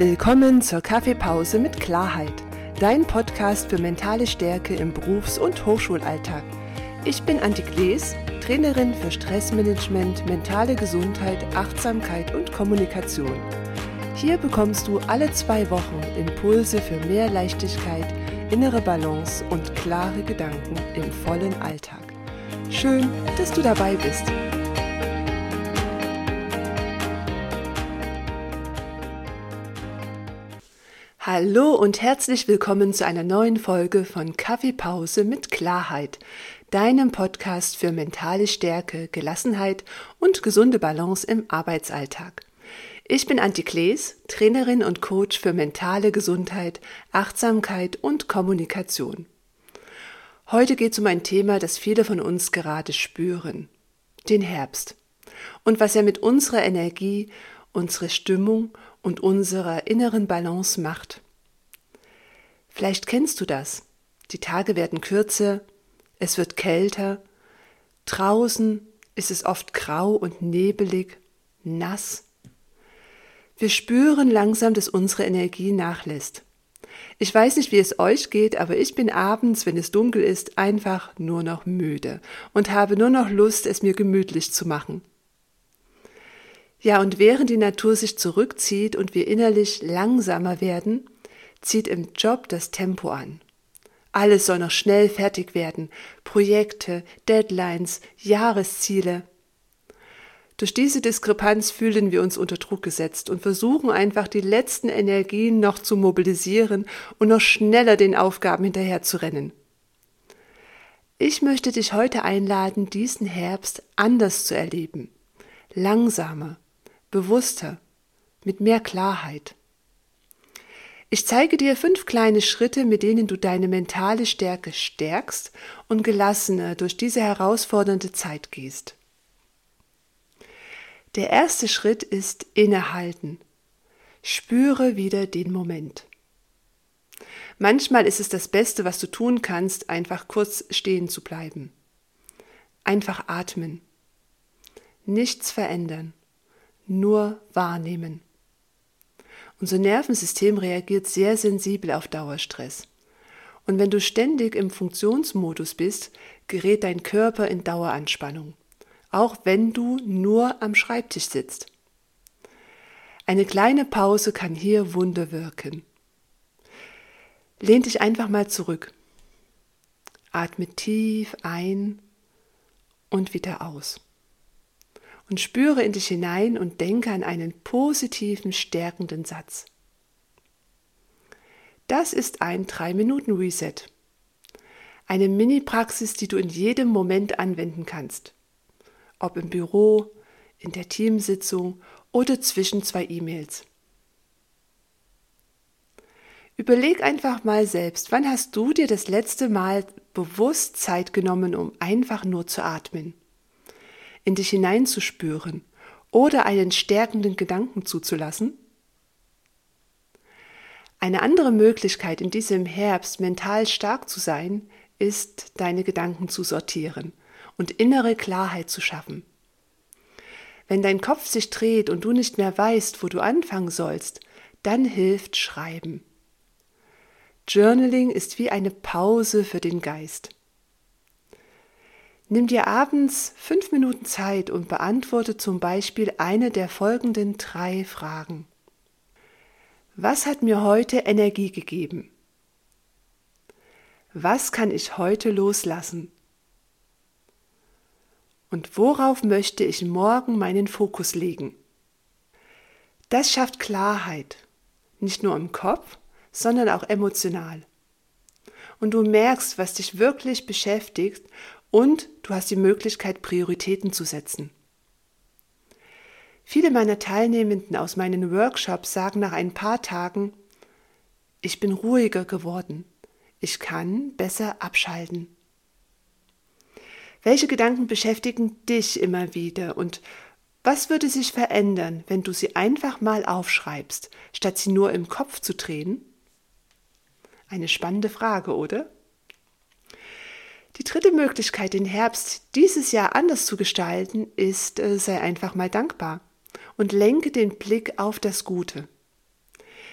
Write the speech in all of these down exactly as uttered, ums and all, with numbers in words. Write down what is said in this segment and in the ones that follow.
Willkommen zur Kaffeepause mit Klarheit, dein Podcast für mentale Stärke im Berufs- und Hochschulalltag. Ich bin Antje Glees, Trainerin für Stressmanagement, mentale Gesundheit, Achtsamkeit und Kommunikation. Hier bekommst du alle zwei Wochen Impulse für mehr Leichtigkeit, innere Balance und klare Gedanken im vollen Alltag. Schön, dass du dabei bist. Hallo und herzlich willkommen zu einer neuen Folge von Kaffeepause mit Klarheit, deinem Podcast für mentale Stärke, Gelassenheit und gesunde Balance im Arbeitsalltag. Ich bin Antje Glees, Trainerin und Coach für mentale Gesundheit, Achtsamkeit und Kommunikation. Heute geht es um ein Thema, das viele von uns gerade spüren, den Herbst und was er mit unserer Energie, unserer Stimmung und unserer inneren Balance macht. Vielleicht kennst du das. Die Tage werden kürzer, es wird kälter, draußen ist es oft grau und nebelig, nass. Wir spüren langsam, dass unsere Energie nachlässt. Ich weiß nicht, wie es euch geht, aber ich bin abends, wenn es dunkel ist, einfach nur noch müde und habe nur noch Lust, es mir gemütlich zu machen. Ja, und während die Natur sich zurückzieht und wir innerlich langsamer werden, zieht im Job das Tempo an. Alles soll noch schnell fertig werden, Projekte, Deadlines, Jahresziele. Durch diese Diskrepanz fühlen wir uns unter Druck gesetzt und versuchen einfach die letzten Energien noch zu mobilisieren und noch schneller den Aufgaben hinterherzurennen. Ich möchte dich heute einladen, diesen Herbst anders zu erleben, langsamer, bewusster, mit mehr Klarheit. Ich zeige dir fünf kleine Schritte, mit denen du deine mentale Stärke stärkst und gelassener durch diese herausfordernde Zeit gehst. Der erste Schritt ist innehalten. Spüre wieder den Moment. Manchmal ist es das Beste, was du tun kannst, einfach kurz stehen zu bleiben. Einfach atmen. Nichts verändern. Nur wahrnehmen. Unser Nervensystem reagiert sehr sensibel auf Dauerstress. Und wenn du ständig im Funktionsmodus bist, gerät dein Körper in Daueranspannung, auch wenn du nur am Schreibtisch sitzt. Eine kleine Pause kann hier Wunder wirken. Lehn dich einfach mal zurück. Atme tief ein und wieder aus. Und spüre in dich hinein und denke an einen positiven, stärkenden Satz. Das ist ein drei Minuten Reset. Eine Mini-Praxis, die du in jedem Moment anwenden kannst. Ob im Büro, in der Teamsitzung oder zwischen zwei E-Mails. Überleg einfach mal selbst, wann hast du dir das letzte Mal bewusst Zeit genommen, um einfach nur zu atmen? In dich hineinzuspüren oder einen stärkenden Gedanken zuzulassen? Eine andere Möglichkeit, in diesem Herbst mental stark zu sein, ist, deine Gedanken zu sortieren und innere Klarheit zu schaffen. Wenn dein Kopf sich dreht und du nicht mehr weißt, wo du anfangen sollst, dann hilft Schreiben. Journaling ist wie eine Pause für den Geist. Nimm dir abends fünf Minuten Zeit und beantworte zum Beispiel eine der folgenden drei Fragen. Was hat mir heute Energie gegeben? Was kann ich heute loslassen? Und worauf möchte ich morgen meinen Fokus legen? Das schafft Klarheit, nicht nur im Kopf, sondern auch emotional. Und du merkst, was dich wirklich beschäftigt, und du hast die Möglichkeit, Prioritäten zu setzen. Viele meiner Teilnehmenden aus meinen Workshops sagen nach ein paar Tagen, ich bin ruhiger geworden, ich kann besser abschalten. Welche Gedanken beschäftigen dich immer wieder und was würde sich verändern, wenn du sie einfach mal aufschreibst, statt sie nur im Kopf zu drehen? Eine spannende Frage, oder? Die dritte Möglichkeit, den Herbst dieses Jahr anders zu gestalten, ist, sei einfach mal dankbar und lenke den Blick auf das Gute.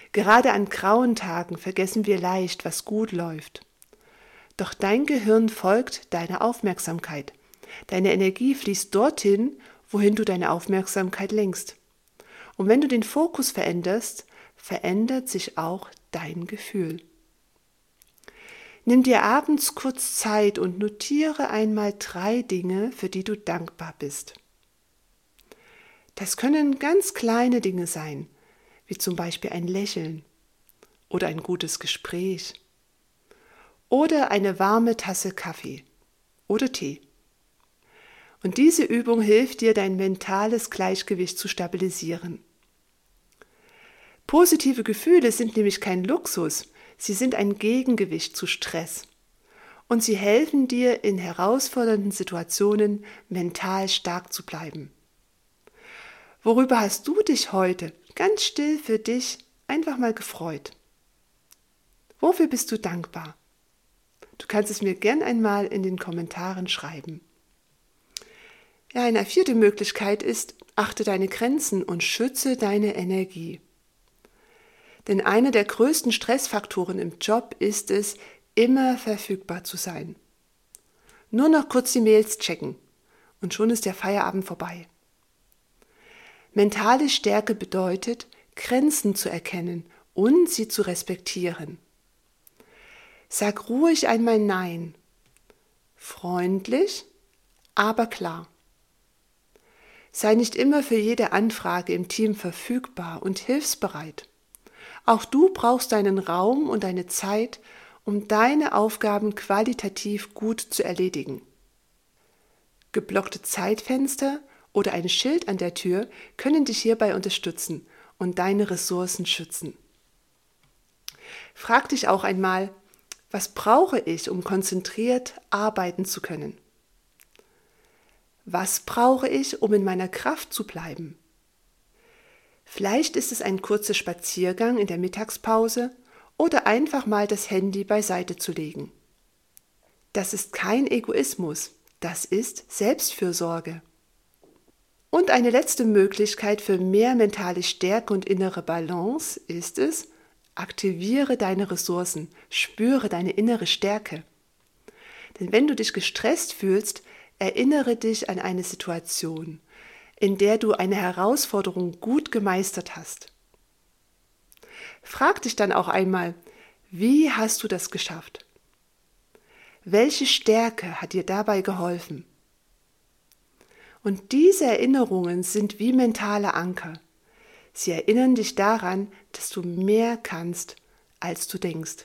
Gerade an grauen Tagen vergessen wir leicht, was gut läuft. Doch dein Gehirn folgt deiner Aufmerksamkeit. Deine Energie fließt dorthin, wohin du deine Aufmerksamkeit lenkst. Und wenn du den Fokus veränderst, verändert sich auch dein Gefühl. Nimm dir abends kurz Zeit und notiere einmal drei Dinge, für die du dankbar bist. Das können ganz kleine Dinge sein, wie zum Beispiel ein Lächeln oder ein gutes Gespräch oder eine warme Tasse Kaffee oder Tee. Und diese Übung hilft dir, dein mentales Gleichgewicht zu stabilisieren. Positive Gefühle sind nämlich kein Luxus, sie sind ein Gegengewicht zu Stress. Und sie helfen dir, in herausfordernden Situationen mental stark zu bleiben. Worüber hast du dich heute ganz still für dich einfach mal gefreut? Wofür bist du dankbar? Du kannst es mir gern einmal in den Kommentaren schreiben. Ja, eine vierte Möglichkeit ist, achte deine Grenzen und schütze deine Energie. Denn einer der größten Stressfaktoren im Job ist es, immer verfügbar zu sein. Nur noch kurz die Mails checken und schon ist der Feierabend vorbei. Mentale Stärke bedeutet, Grenzen zu erkennen und sie zu respektieren. Sag ruhig einmal Nein. Freundlich, aber klar. Sei nicht immer für jede Anfrage im Team verfügbar und hilfsbereit. Auch du brauchst deinen Raum und deine Zeit, um deine Aufgaben qualitativ gut zu erledigen. Geblockte Zeitfenster oder ein Schild an der Tür können dich hierbei unterstützen und deine Ressourcen schützen. Frag dich auch einmal, was brauche ich, um konzentriert arbeiten zu können? Was brauche ich, um in meiner Kraft zu bleiben? Vielleicht ist es ein kurzer Spaziergang in der Mittagspause oder einfach mal das Handy beiseite zu legen. Das ist kein Egoismus, das ist Selbstfürsorge. Und eine letzte Möglichkeit für mehr mentale Stärke und innere Balance ist es, aktiviere deine Ressourcen, spüre deine innere Stärke. Denn wenn du dich gestresst fühlst, erinnere dich an eine Situation, in der du eine Herausforderung gut gemeistert hast. Frag dich dann auch einmal, wie hast du das geschafft? Welche Stärke hat dir dabei geholfen? Und diese Erinnerungen sind wie mentale Anker. Sie erinnern dich daran, dass du mehr kannst, als du denkst.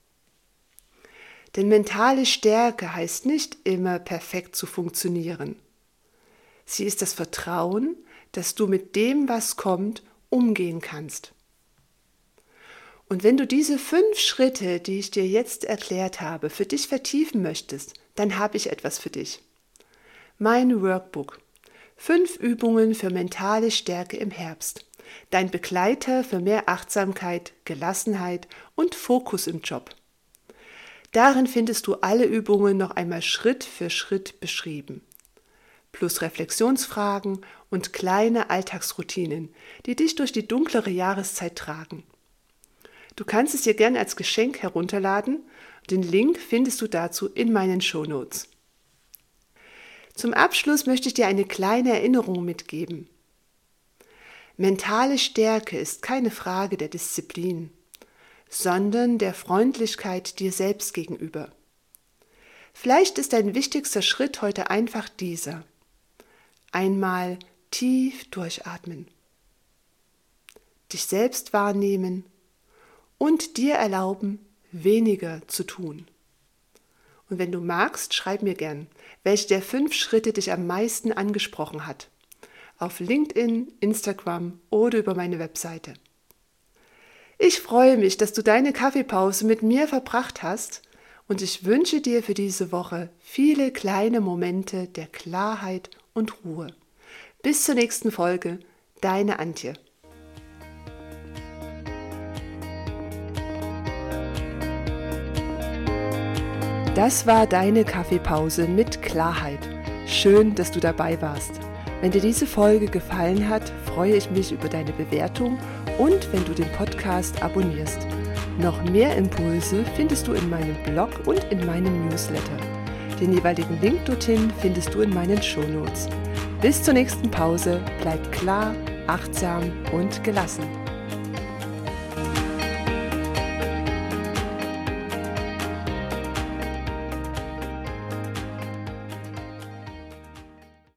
Denn mentale Stärke heißt nicht immer perfekt zu funktionieren. Sie ist das Vertrauen, dass du mit dem, was kommt, umgehen kannst. Und wenn du diese fünf Schritte, die ich dir jetzt erklärt habe, für dich vertiefen möchtest, dann habe ich etwas für dich. Mein Workbook. Fünf Übungen für mentale Stärke im Herbst. Dein Begleiter für mehr Achtsamkeit, Gelassenheit und Fokus im Job. Darin findest du alle Übungen noch einmal Schritt für Schritt beschrieben. Plus Reflexionsfragen und kleine Alltagsroutinen, die dich durch die dunklere Jahreszeit tragen. Du kannst es dir gerne als Geschenk herunterladen. Den Link findest du dazu in meinen Shownotes. Zum Abschluss möchte ich dir eine kleine Erinnerung mitgeben. Mentale Stärke ist keine Frage der Disziplin, sondern der Freundlichkeit dir selbst gegenüber. Vielleicht ist dein wichtigster Schritt heute einfach dieser. Einmal tief durchatmen, dich selbst wahrnehmen und dir erlauben, weniger zu tun. Und wenn du magst, schreib mir gern, welche der fünf Schritte dich am meisten angesprochen hat. Auf LinkedIn, Instagram oder über meine Webseite. Ich freue mich, dass du deine Kaffeepause mit mir verbracht hast und ich wünsche dir für diese Woche viele kleine Momente der Klarheit und Ruhe. Bis zur nächsten Folge, deine Antje. Das war deine Kaffeepause mit Klarheit. Schön, dass du dabei warst. Wenn dir diese Folge gefallen hat, freue ich mich über deine Bewertung und wenn du den Podcast abonnierst. Noch mehr Impulse findest du in meinem Blog und in meinem Newsletter. Den jeweiligen Link dorthin findest du in meinen Shownotes. Bis zur nächsten Pause, bleib klar, achtsam und gelassen.